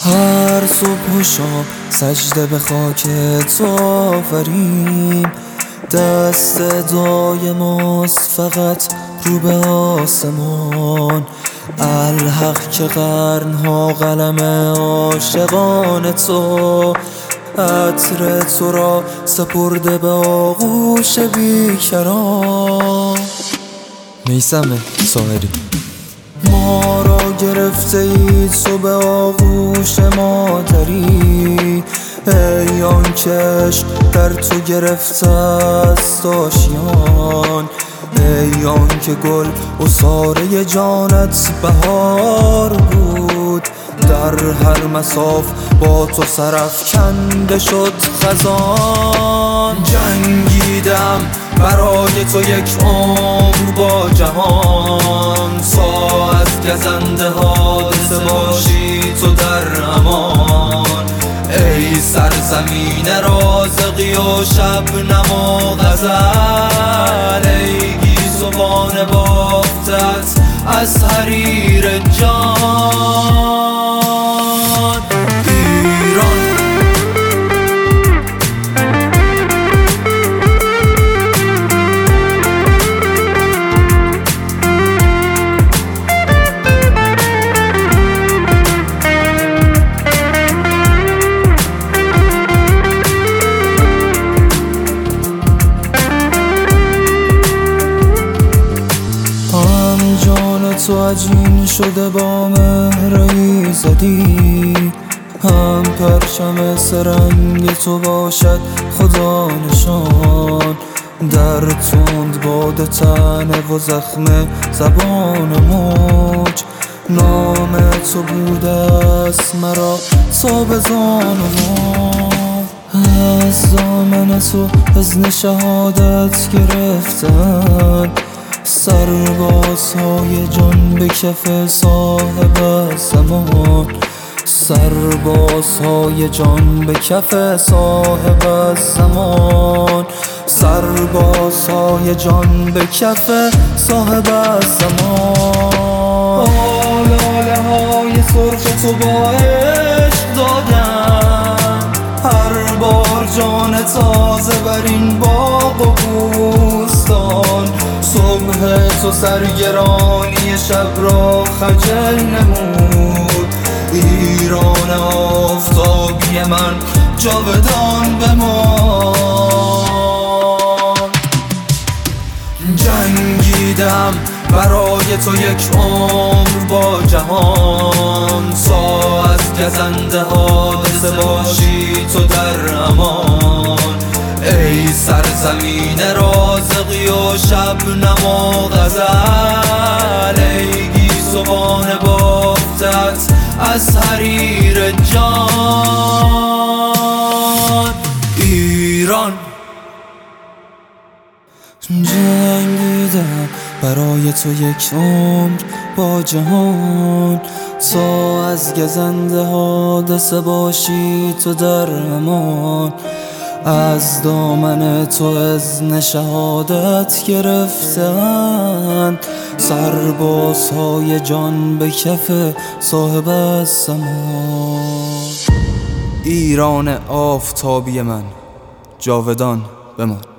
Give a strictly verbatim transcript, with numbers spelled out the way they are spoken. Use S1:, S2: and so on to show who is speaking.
S1: هر صبح و شام سجده به خاک تو آوریم، دست دعای ماست فقط رو به آسمان. الحق که قرنها قلم عاشقان تو، عطر تو را سپرده به آغوش بیکران. میثم ساحری. ما را گرفته ای تو به آغوش مادری، ای آنکه عشق در تو گرفته است آشیان، ای آنکه گل عصاره جانت بهار بود، در هر مصاف با تو سرافکنده شد خزان. جنگیدم برای تو یک عمر با جهان، تا از گزنده حادثه باشی تو در امان. ای سرزمین رازقی و شبنم و غزل، ای گیسوان بافتت از حریر جان. ایران تو عجین شده با مهر زدی، هم پرچم سرنگ تو باشد خدا نشان. در تند باد تنه و زخم زبان موج، نام تو بوده است مرا تا به زان ما. از دامن تو اذن شهادت گرفتن، سربازهای جان به کف صاحب زمان، سربازهای جان به کف صاحب زمان، سربازهای جان به کف صاحب زمان. آلاله های سرخ تو با عشق دادم، هر بار جان تازه بر این باغ و بوستان. صبح تو سرگرانی شب را خجل نمود، ایران آفتابی من جاودان بمان. جنگیدم برای تو یک عمر با جهان، تا از گزنده حادثه باشی تو در امان. ای سرزمین رازقی و شبنم و غزل، ای گیسوان بافتت از حریر جان. ایران جنگیدم برای تو یک عمر با جهان، تا از گزنده حادثه باشی تو در امان. از دامن تو اذن شهادت گرفتند، سربازهای جان به کف صاحب زمان. ایران آفتابی من جاودان بمان.